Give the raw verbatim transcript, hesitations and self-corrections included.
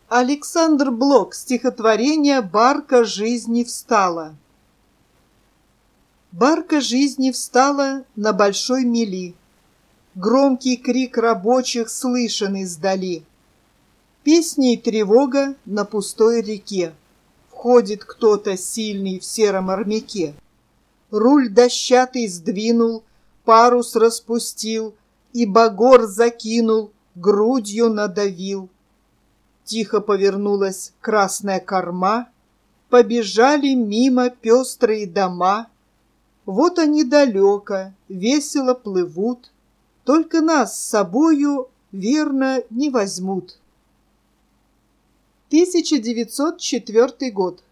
Александр Блок. Стихотворение «Барка жизни встала». Барка жизни встала на большой мели. Громкий крик рабочих слышен издали. Песня и тревога на пустой реке. Входит кто-то сильный в сером армяке. Руль дощатый сдвинул, парус распустил и багор закинул, грудью надавил. Тихо повернулась красная корма, побежали мимо пестрые дома. Вот они далеко, весело плывут, только нас с собою, верно, не возьмут. тысяча девятьсот четвёртый год.